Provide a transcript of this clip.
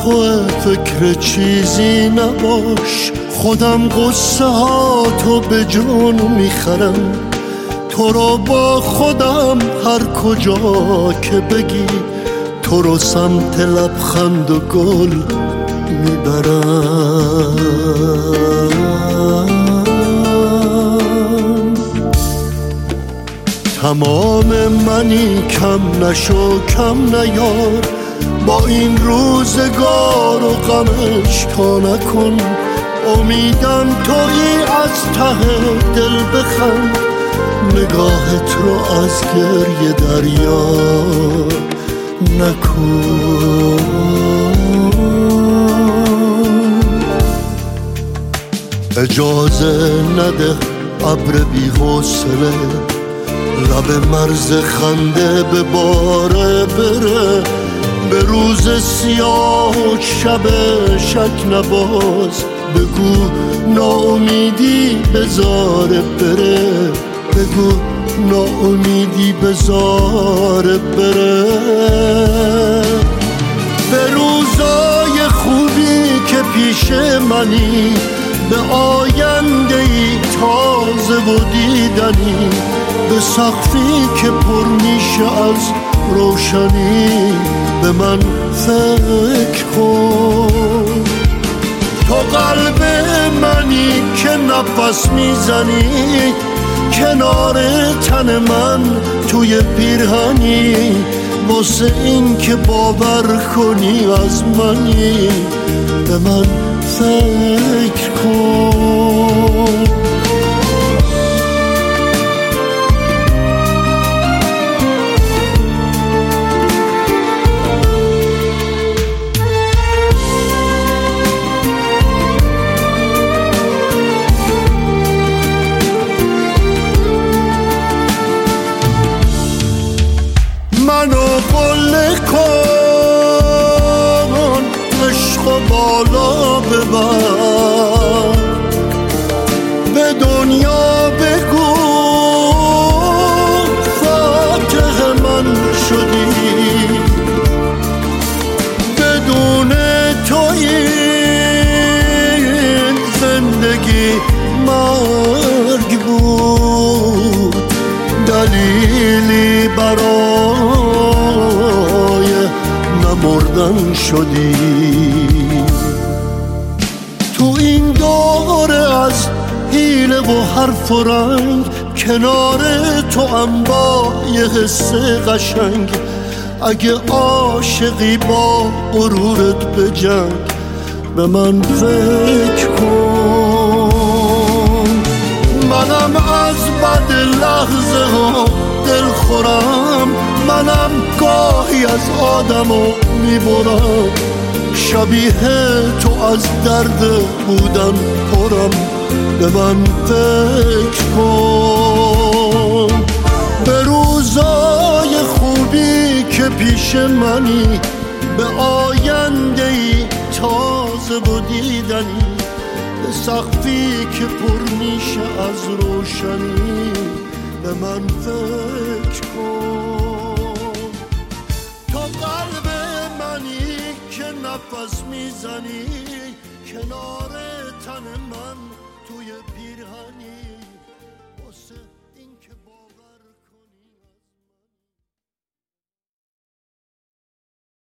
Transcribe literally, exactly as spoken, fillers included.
خود فکر چیزی نباش، خودم قصه ها تو به جون میخرم، تو رو با خودم هر کجا که بگی، تو رو سمت لبخند و گل میبرم. تمام منی کم نشو کم نیار، با این روزگار و غمش تا نکن، امیدم تویی از ته دل بخند، نگاهت رو از گریه دریا نکن. اجازه نده ابر بی حوصله لب مرز خنده به باره بره، به روز سیاه و شب شک نباز، بگو ناامیدی بذاره بره، بگو ناامیدی بذاره بره. به روزای خوبی که پیش منی، به آینده ای تازه و دیدنی، به سقفی که پر میشه از روشنی، به من فکر کن. تو قلب منی که نفس میزنی، کنار تن من توی پیرهنی، واسه این که باور کنی از منی، به من فکر کن. منو قله کن، عشق و بالا ببر، به دنیا بگو فاتح من شدی، بدون تو این زندگی مرگ بود، دلیلی برای نمردن شدی. تو این دوره از حیله و حرف و رنگ، کنار تو هم با یه حس قشنگ، اگه عاشقی با غرورت بجنگ، به من فکر کن. منم از بد لحظه ها دل خورم، منم گاهی از آدمو میبرم، شبیه تو از درد بودن پرم، به من فکر کن. به روزای خوبی که پیش منی، به آینده ای تازه و دیدنی، به سقفی که پر میشه از روشنی، به من فکر کن. تو قلب منی که نفس میزنی، کنار تن من توی پیرهنی.